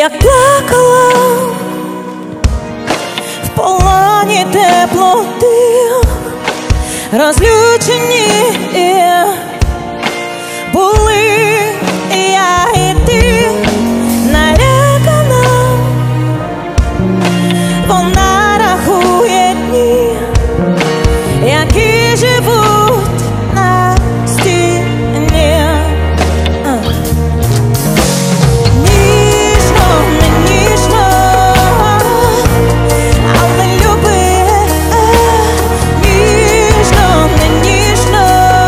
як плакала в полоні теплоти, розлючені були я і ти, налякана, вона рахує дні, які живуть на стіні. Ніжно, не ніжно, але люби. Ніжно, не ніжно,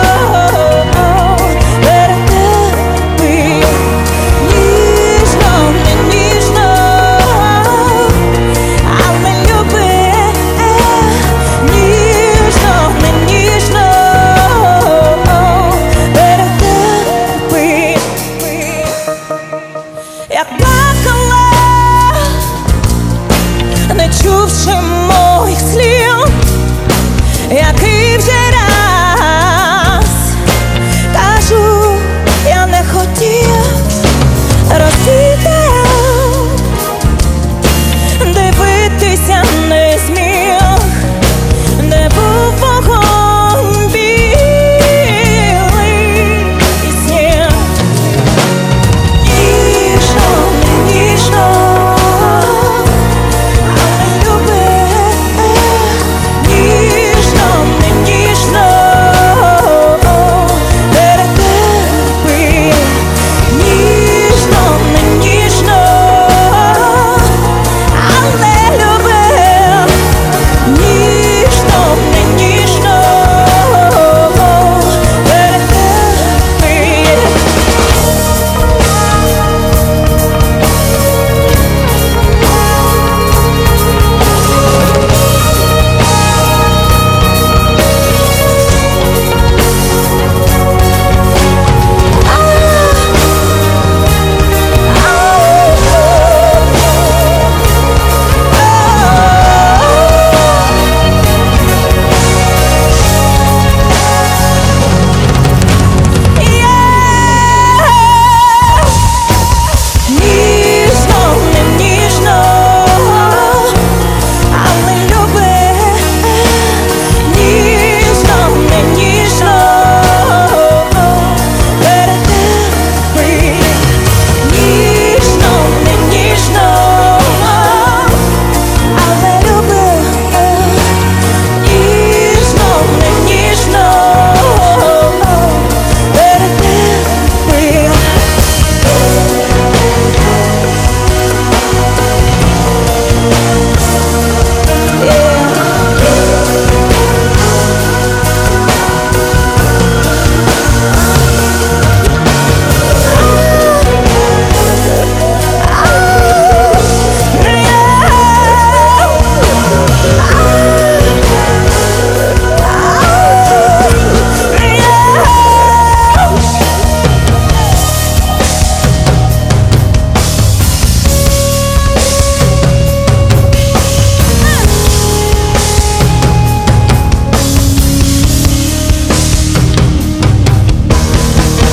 перетерпи. Ніжно, не ніжно, але люби. Ніжно, не ніжно, перетерпи. Як плакала, не чувши моїх слів, який вже раз